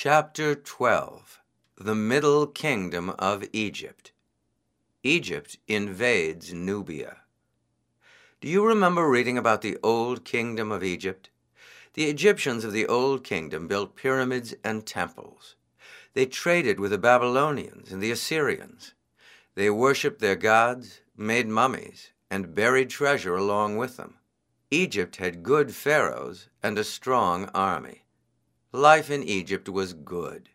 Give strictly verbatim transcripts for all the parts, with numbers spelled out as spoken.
Chapter twelve. The Middle Kingdom of Egypt. Egypt invades Nubia. Do you remember reading about the Old Kingdom of Egypt? The Egyptians of the Old Kingdom built pyramids and temples. They traded with the Babylonians and the Assyrians. They worshipped their gods, made mummies, and buried treasure along with them. Egypt had good pharaohs and a strong army. Life in Egypt was good.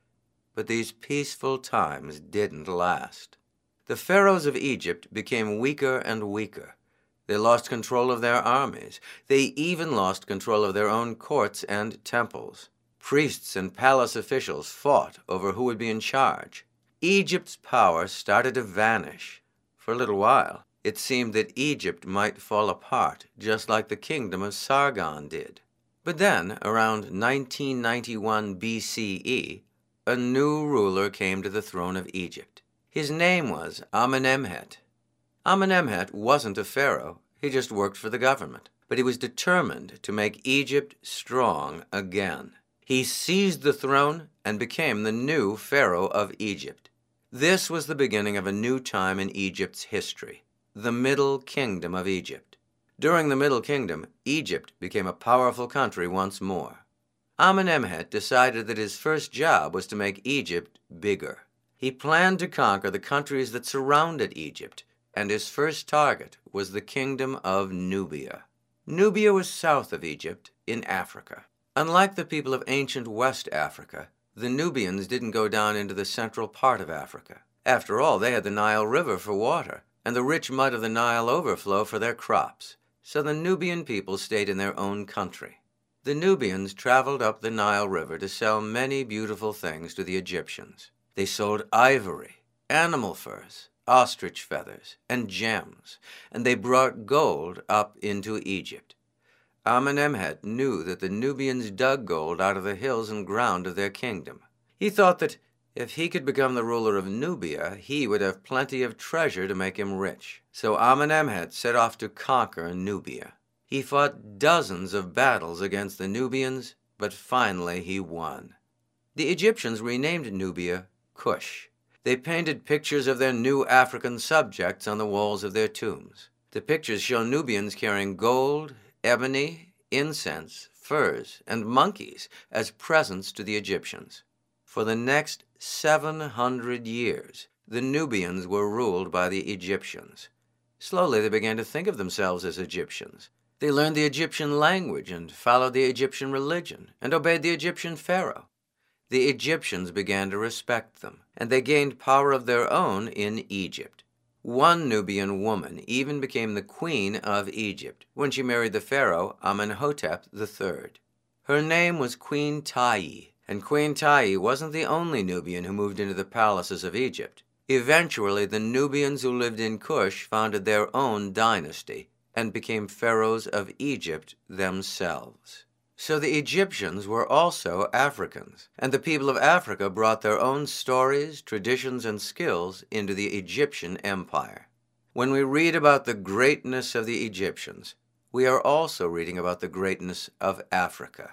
But these peaceful times didn't last. The pharaohs of Egypt became weaker and weaker. They lost control of their armies. They even lost control of their own courts and temples. Priests and palace officials fought over who would be in charge. Egypt's power started to vanish. For a little while, it seemed that Egypt might fall apart, just like the kingdom of Sargon did. But then, around nineteen ninety-one B C E, a new ruler came to the throne of Egypt. His name was Amenemhet. Amenemhet wasn't a pharaoh, he just worked for the government. But he was determined to make Egypt strong again. He seized the throne and became the new pharaoh of Egypt. This was the beginning of a new time in Egypt's history, the Middle Kingdom of Egypt. During the Middle Kingdom, Egypt became a powerful country once more. Amenemhet decided that his first job was to make Egypt bigger. He planned to conquer the countries that surrounded Egypt, and his first target was the kingdom of Nubia. Nubia was south of Egypt, in Africa. Unlike the people of ancient West Africa, the Nubians didn't go down into the central part of Africa. After all, they had the Nile River for water, and the rich mud of the Nile overflow for their crops. So the Nubian people stayed in their own country. The Nubians traveled up the Nile River to sell many beautiful things to the Egyptians. They sold ivory, animal furs, ostrich feathers, and gems, and they brought gold up into Egypt. Amenemhet knew that the Nubians dug gold out of the hills and ground of their kingdom. He thought that if he could become the ruler of Nubia, he would have plenty of treasure to make him rich. So Amenemhet set off to conquer Nubia. He fought dozens of battles against the Nubians, but finally he won. The Egyptians renamed Nubia Cush. They painted pictures of their new African subjects on the walls of their tombs. The pictures show Nubians carrying gold, ebony, incense, furs, and monkeys as presents to the Egyptians. For the next seven hundred years, the Nubians were ruled by the Egyptians. Slowly they began to think of themselves as Egyptians. They learned the Egyptian language and followed the Egyptian religion and obeyed the Egyptian pharaoh. The Egyptians began to respect them, and they gained power of their own in Egypt. One Nubian woman even became the queen of Egypt when she married the pharaoh Amenhotep the third. Her name was Queen Tayi. And Queen Tayi wasn't the only Nubian who moved into the palaces of Egypt. Eventually, the Nubians who lived in Cush founded their own dynasty and became pharaohs of Egypt themselves. So the Egyptians were also Africans, and the people of Africa brought their own stories, traditions, and skills into the Egyptian empire. When we read about the greatness of the Egyptians, we are also reading about the greatness of Africa.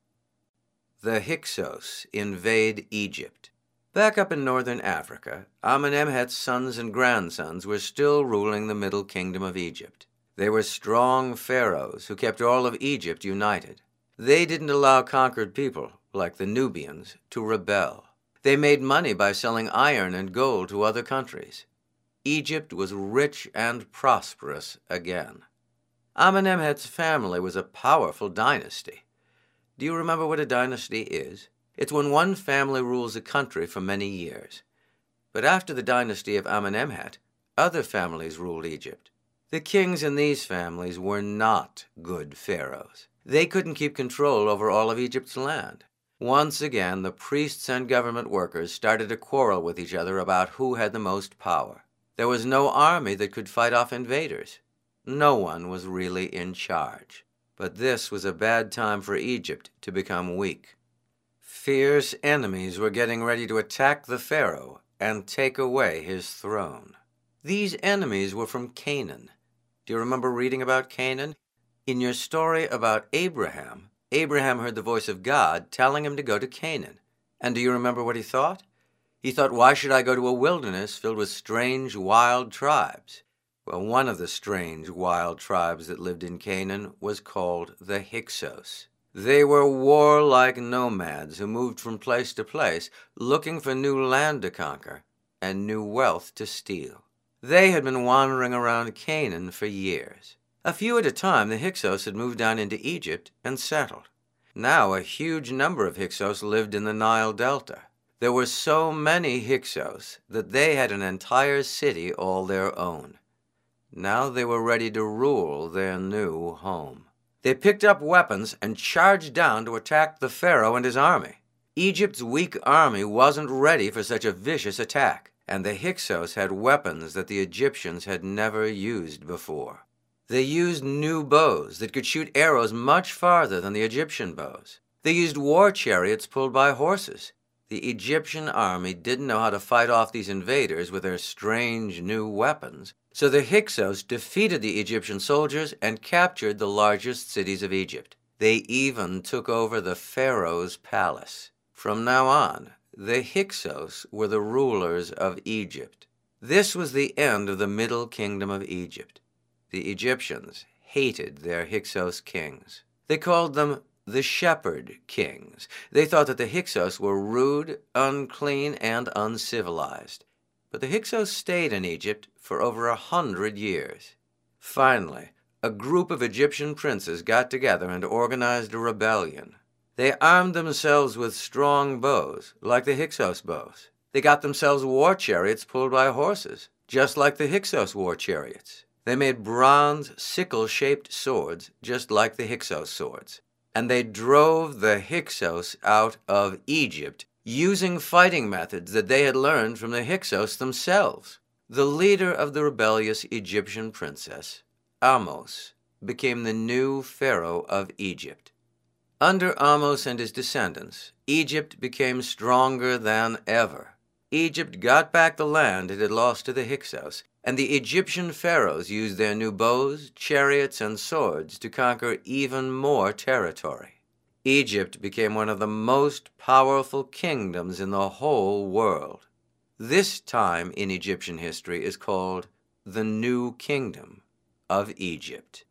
The Hyksos invade Egypt. Back up in northern Africa, Amenemhet's sons and grandsons were still ruling the Middle Kingdom of Egypt. They were strong pharaohs who kept all of Egypt united. They didn't allow conquered people, like the Nubians, to rebel. They made money by selling iron and gold to other countries. Egypt was rich and prosperous again. Amenemhet's family was a powerful dynasty. Do you remember what a dynasty is? It's when one family rules a country for many years. But after the dynasty of Amenemhet, other families ruled Egypt. The kings in these families were not good pharaohs. They couldn't keep control over all of Egypt's land. Once again, the priests and government workers started to quarrel with each other about who had the most power. There was no army that could fight off invaders. No one was really in charge. But this was a bad time for Egypt to become weak. Fierce enemies were getting ready to attack the pharaoh and take away his throne. These enemies were from Canaan. Do you remember reading about Canaan? In your story about Abraham, Abraham heard the voice of God telling him to go to Canaan, And do you remember what he thought? He thought, why should I go to a wilderness filled with strange, wild tribes? Well, one of the strange, wild tribes that lived in Canaan was called the Hyksos. They were warlike nomads who moved from place to place, looking for new land to conquer and new wealth to steal. They had been wandering around Canaan for years. A few at a time, the Hyksos had moved down into Egypt and settled. Now a huge number of Hyksos lived in the Nile Delta. There were so many Hyksos that they had an entire city all their own. Now they were ready to rule their new home. They picked up weapons and charged down to attack the Pharaoh and his army. Egypt's weak army wasn't ready for such a vicious attack, and the Hyksos had weapons that the Egyptians had never used before. They used new bows that could shoot arrows much farther than the Egyptian bows. They used war chariots pulled by horses. The Egyptian army didn't know how to fight off these invaders with their strange new weapons, so the Hyksos defeated the Egyptian soldiers and captured the largest cities of Egypt. They even took over the Pharaoh's palace. From now on, the Hyksos were the rulers of Egypt. This was the end of the Middle Kingdom of Egypt. The Egyptians hated their Hyksos kings. They called them the shepherd kings. They thought that the Hyksos were rude, unclean, and uncivilized. But the Hyksos stayed in Egypt for over a hundred years. Finally, a group of Egyptian princes got together and organized a rebellion. They armed themselves with strong bows, like the Hyksos bows. They got themselves war chariots pulled by horses, just like the Hyksos war chariots. They made bronze, sickle-shaped swords, just like the Hyksos swords. And they drove the Hyksos out of Egypt using fighting methods that they had learned from the Hyksos themselves. The leader of the rebellious Egyptian princess, Ahmose, became the new pharaoh of Egypt. Under Ahmose and his descendants, Egypt became stronger than ever. Egypt got back the land it had lost to the Hyksos, and the Egyptian pharaohs used their new bows, chariots, and swords to conquer even more territory. Egypt became one of the most powerful kingdoms in the whole world. This time in Egyptian history is called the New Kingdom of Egypt.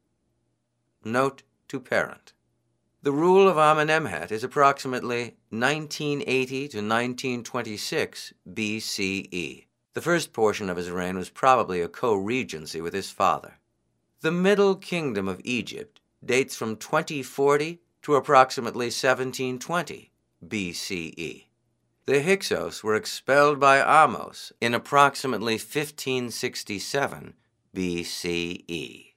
Note to parent. The rule of Amenemhat is approximately nineteen eighty to nineteen twenty-six B C E. The first portion of his reign was probably a co-regency with his father. The Middle Kingdom of Egypt dates from twenty forty to approximately seventeen twenty B C E. The Hyksos were expelled by Ahmose in approximately fifteen sixty-seven B C E.